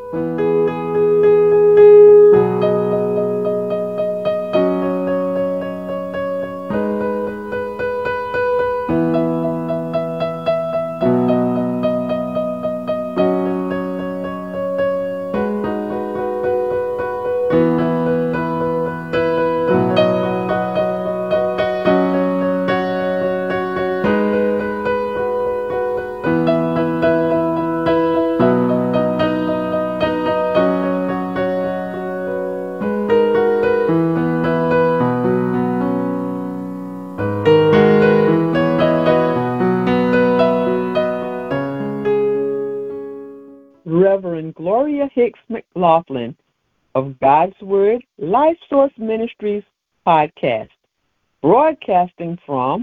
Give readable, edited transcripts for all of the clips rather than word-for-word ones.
Reverend Gloria Hicks McLaughlin of God's Word Life Source Ministries podcast, broadcasting from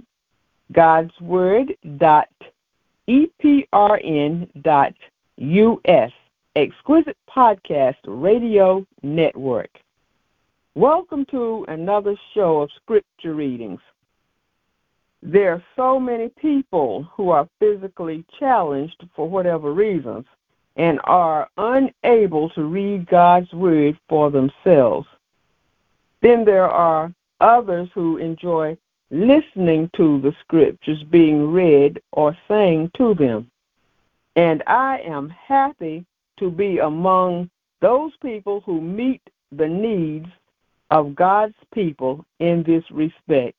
godsword.eprn.us, Exquisite Podcast Radio Network. Welcome to another show of scripture readings. There are so many people who are physically challenged for whatever reasons and are unable to read God's Word for themselves. Then there are others who enjoy listening to the scriptures being read or sang to them. And I am happy to be among those people who meet the needs of God's people in this respect.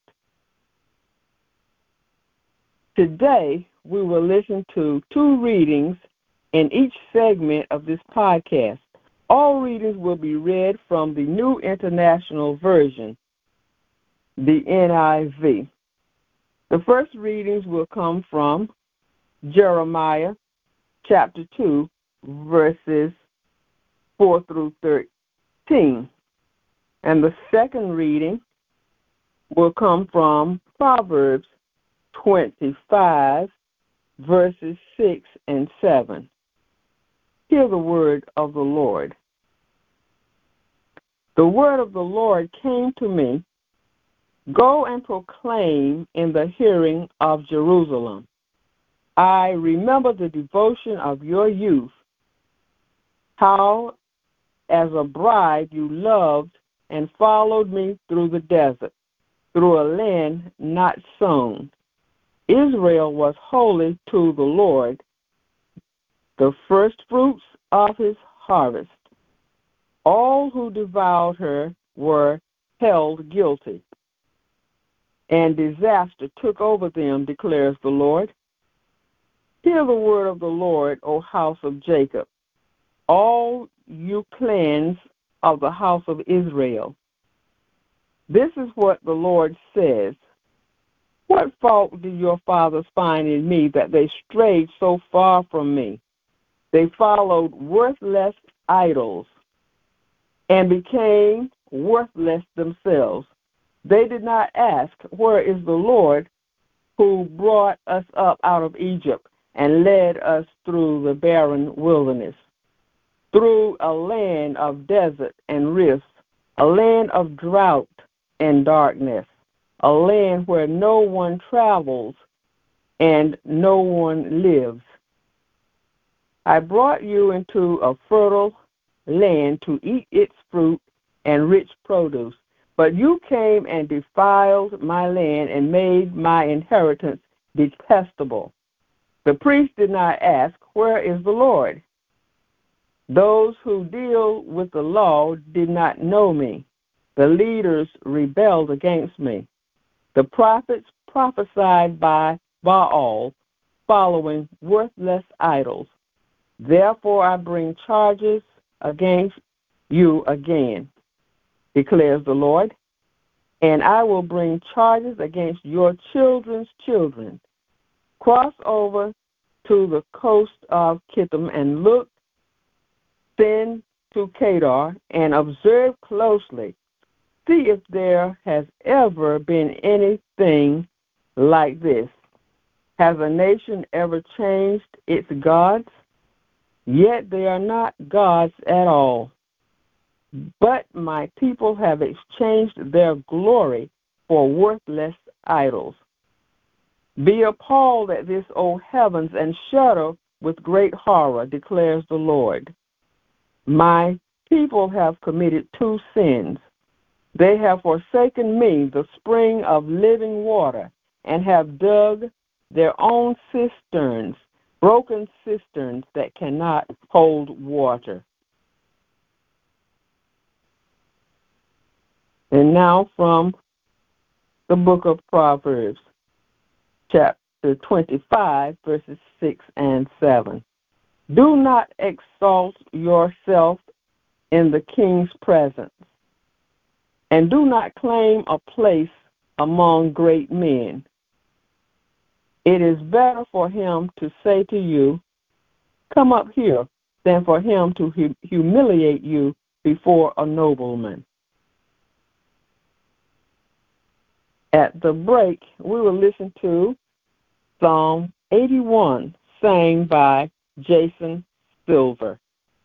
Today, we will listen to 2 readings in each segment of this podcast. All readings will be read from the New International Version, the NIV. The first readings will come from Jeremiah chapter 2, verses 4 through 13. And the second reading will come from Proverbs 25, verses 6 and 7. Hear the word of the Lord. The word of the Lord came to me, go and proclaim in the hearing of Jerusalem. I remember the devotion of your youth, how as a bride you loved and followed me through the desert, through a land not sown. Israel was holy to the Lord, the first fruits of his harvest. All who devoured her were held guilty, and disaster took over them, declares the Lord. Hear the word of the Lord, O house of Jacob, all you clans of the house of Israel. This is what the Lord says. What fault did your fathers find in me that they strayed so far from me? They followed worthless idols and became worthless themselves. They did not ask, where is the Lord who brought us up out of Egypt and led us through the barren wilderness, through a land of desert and rifts, a land of drought and darkness, a land where no one travels and no one lives. I brought you into a fertile land to eat its fruit and rich produce, but you came and defiled my land and made my inheritance detestable. The priest did not ask, where is the Lord? Those who deal with the law did not know me. The leaders rebelled against me. The prophets prophesied by Baal, following worthless idols. Therefore I bring charges against you again, declares the Lord, and I will bring charges against your children's children. Cross over to the coast of Kittim and look then to Kedar and observe closely. See if there has ever been anything like this. Has a nation ever changed its gods? Yet they are not gods at all. But my people have exchanged their glory for worthless idols. Be appalled at this, O heavens, and shudder with great horror, declares the Lord. My people have committed two sins. They have forsaken me, the spring of living water, and have dug their own cisterns, broken cisterns that cannot hold water. And now from the book of Proverbs, chapter 25, verses 6 and 7. Do not exalt yourself in the king's presence, and do not claim a place among great men. It is better for him to say to you, "Come up here," than for him to humiliate you before a nobleman. At the break, we will listen to Psalm 81, sang by Jason Silver.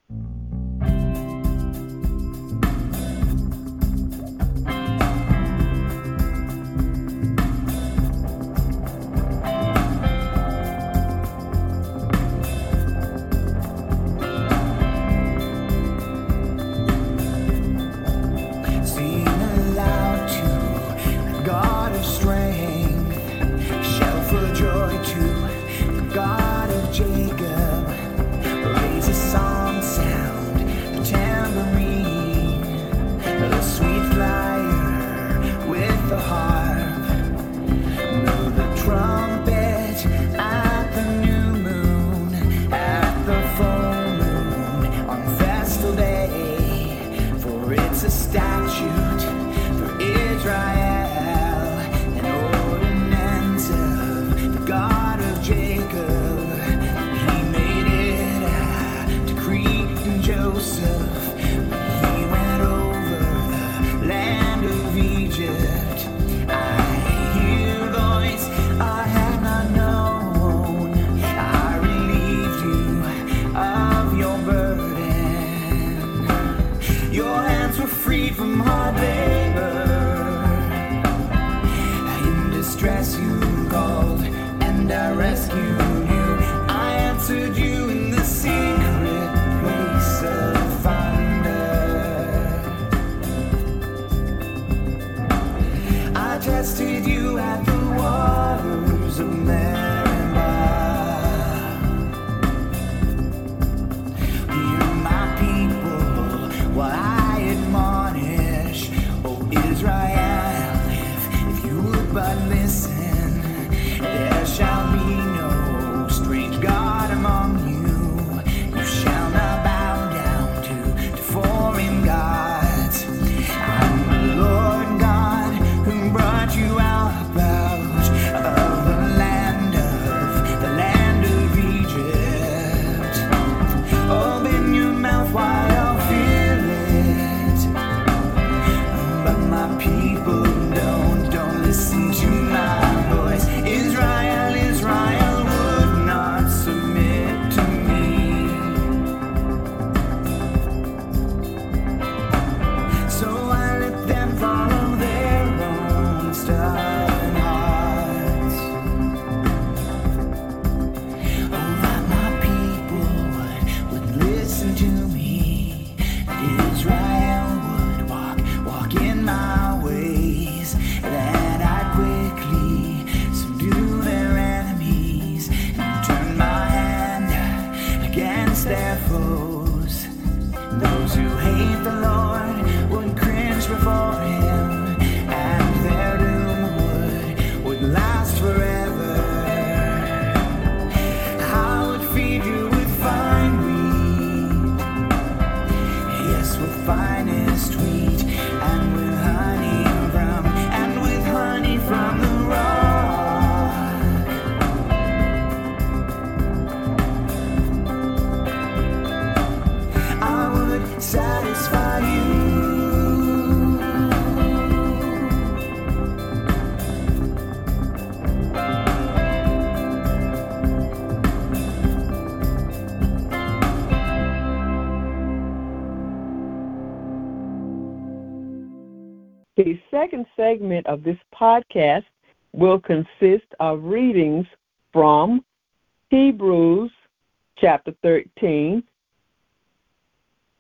The second segment of this podcast will consist of readings from Hebrews chapter 13,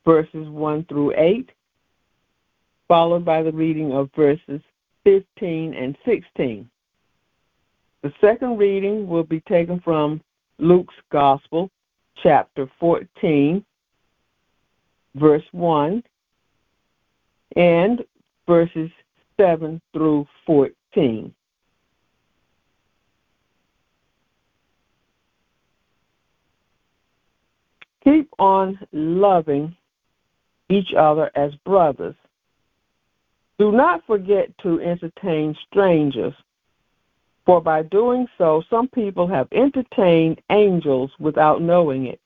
verses 1 through 8, followed by the reading of verses 15 and 16. The second reading will be taken from Luke's Gospel, chapter 14, verse 1, and verses 7 through 14. Keep on loving each other as brothers. Do not forget to entertain strangers, for by doing so, some people have entertained angels without knowing it.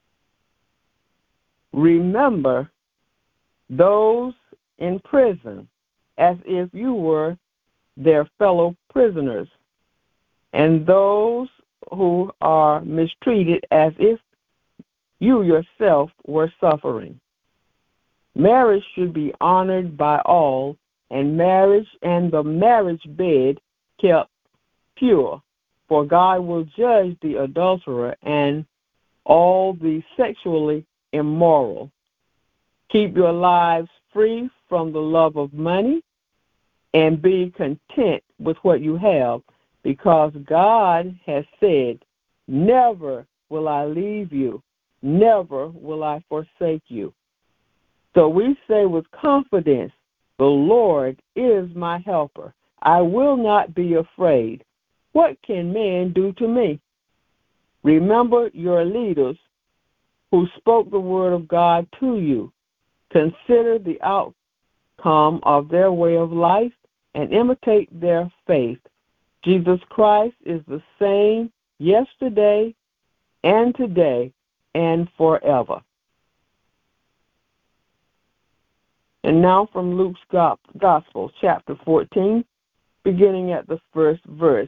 Remember those in prison as if you were their fellow prisoners, and those who are mistreated as if you yourself were suffering. Marriage should be honored by all, and the marriage bed kept pure, for God will judge the adulterer and all the sexually immoral. Keep your lives free from the love of money and be content with what you have, because God has said, never will I leave you, never will I forsake you. So we say with confidence, the Lord is my helper. I will not be afraid. What can man do to me? Remember your leaders who spoke the word of God to you. Consider the outcome of their way of life and imitate their faith. Jesus Christ is the same yesterday and today and forever. And now from Luke's Gospel, chapter 14, beginning at the first verse.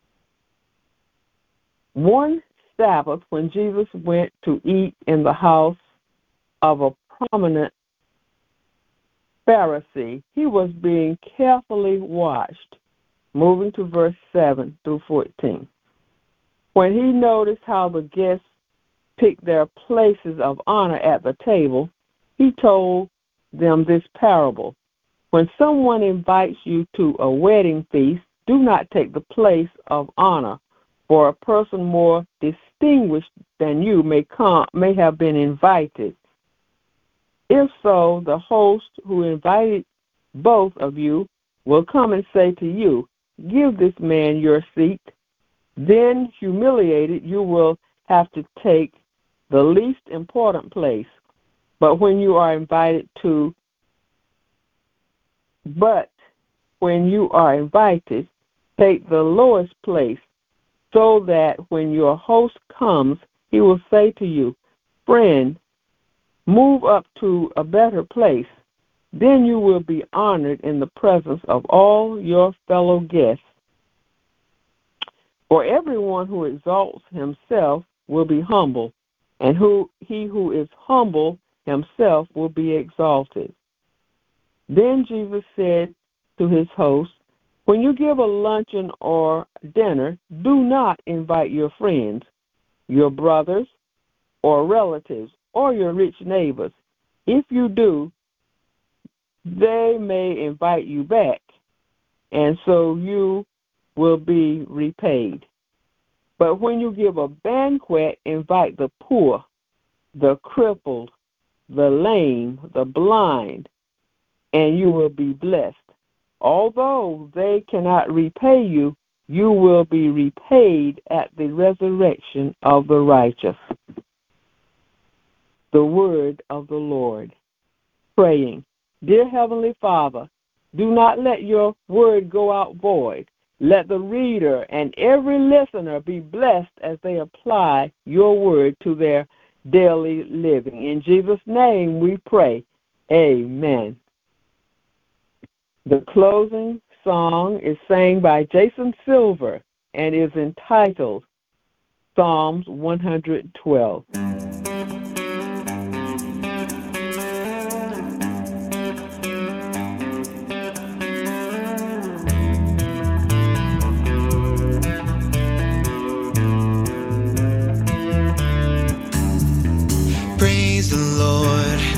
One Sabbath, when Jesus went to eat in the house of a prominent Pharisee, he was being carefully watched. Moving to verse 7 through 14. When he noticed how the guests picked their places of honor at the table, he told them this parable. When someone invites you to a wedding feast, do not take the place of honor, for a person more distinguished than you may have been invited. If so, the host who invited both of you will come and say to you, give this man your seat. Then, humiliated, you will have to take the least important place. But when you are invited, take the lowest place, so that when your host comes, he will say to you, friend, move up to a better place. Then you will be honored in the presence of all your fellow guests. For everyone who exalts himself will be humble, and he who is humble himself will be exalted. Then Jesus said to his host, when you give a luncheon or dinner, do not invite your friends, your brothers or relatives, or your rich neighbors. If you do, they may invite you back, and so you will be repaid. But when you give a banquet, invite the poor, the crippled, the lame, the blind, and you will be blessed. Although they cannot repay you, you will be repaid at the resurrection of the righteous. The word of the Lord. Praying. Dear Heavenly Father, do not let your word go out void. Let the reader and every listener be blessed as they apply your word to their daily living. In Jesus' name we pray. Amen. The closing song is sang by Jason Silver and is entitled Psalms 112. Praise the Lord,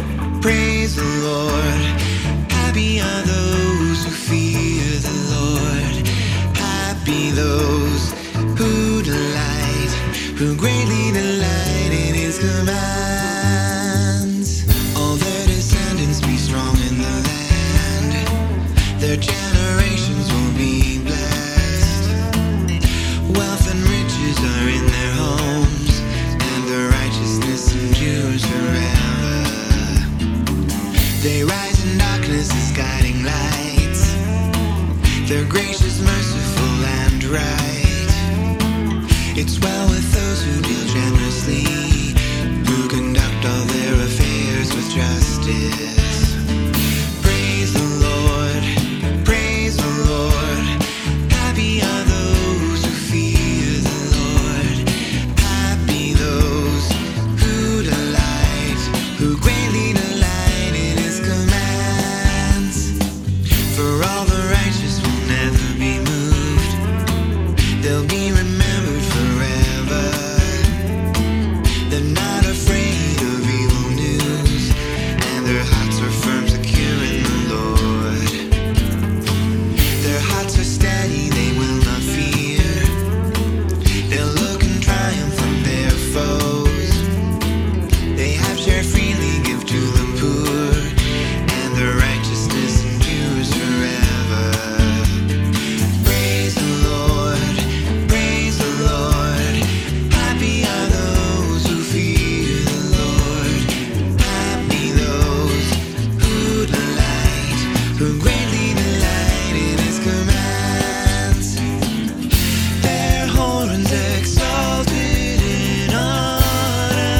Praise the Lord. Happy are those who fear the Lord. Happy those who delight, who greatly delight in His commands. All their descendants be strong in the land. Their generations will be blessed. Wealth and riches are in their homes, and their righteousness endures forever. They rise in darkness as guiding lights. They're gracious, merciful, and right. It's well with those who deal generously, who conduct all their affairs with justice. Praise the Lord, praise the Lord. Happy are those who fear the Lord. Happy those who delight, who greatly delight in His commands. For all the righteous will never be moved. They'll be remembered forever. They're not afraid of evil news, and their hearts are firm, secure in the Lord. Their hearts are steady, they will not fear. They'll look in triumph on their foes. They have shared freely, give to the poor, and their righteousness endures forever. Praise the Lord, praise the Lord. Happy are those who fear the Lord. Happy those who delight, who greatly delight in His commands. Their horns exalted in honor.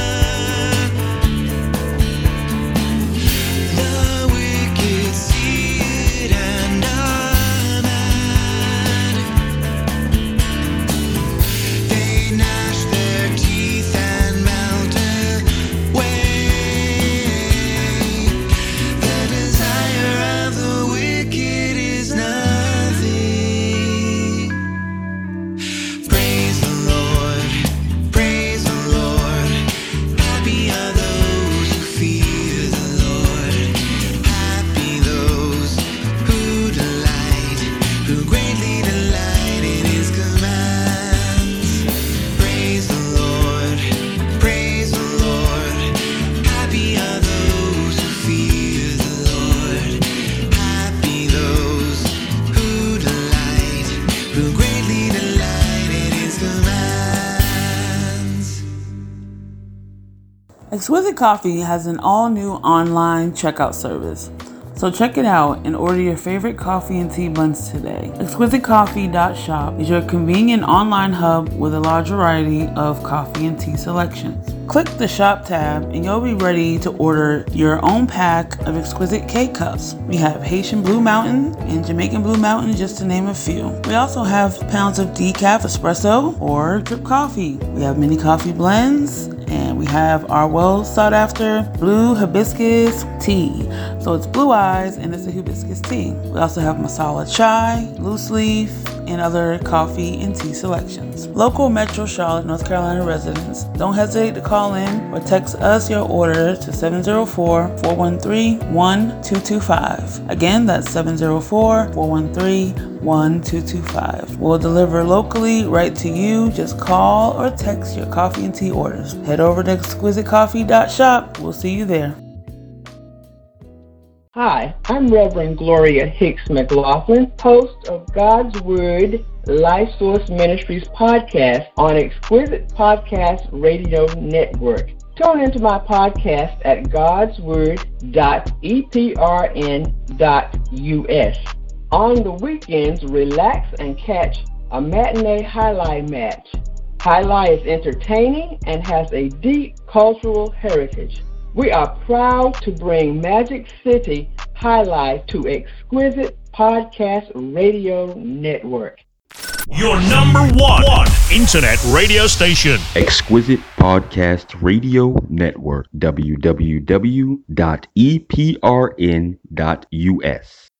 The wicked see it and are mad. They gnash their teeth and melt away. The desire of the wicked is nothing. Praise the Lord, praise the Lord. Happy are those who fear the Lord. Happy those who delight, who greatly delight in His commands. Praise the Lord, praise the Lord. Happy are those who fear the Lord. Happy those who delight, who greatly delight in His commands. Exquisite Coffee has an all-new online checkout service. So check it out and order your favorite coffee and tea blends today. ExquisiteCoffee.shop is your convenient online hub with a large variety of coffee and tea selections. Click the shop tab and you'll be ready to order your own pack of exquisite K-Cups. We have Haitian Blue Mountain and Jamaican Blue Mountain, just to name a few. We also have pounds of decaf espresso or drip coffee. We have mini coffee blends, and we have our well sought after blue hibiscus tea. So it's blue eyes and it's a hibiscus tea. We also have masala chai, loose leaf, and other coffee and tea selections. Local Metro Charlotte, North Carolina residents, don't hesitate to call in or text us your order to 704-413-1225. Again, that's 704-413-1225. We'll deliver locally right to you. Just call or text your coffee and tea orders. Head over to exquisitecoffee.shop. We'll see you there. Hi, I'm Reverend Gloria Hicks McLaughlin, host of God's Word Life Source Ministries podcast on Exquisite Podcast Radio Network. Tune into my podcast at godsword.eprn.us. On the weekends, relax and catch a matinee highlight match. Highlight is entertaining and has a deep cultural heritage. We are proud to bring Magic City Highlight to Exquisite Podcast Radio Network. Your number one internet radio station. Exquisite Podcast Radio Network. www.eprn.us.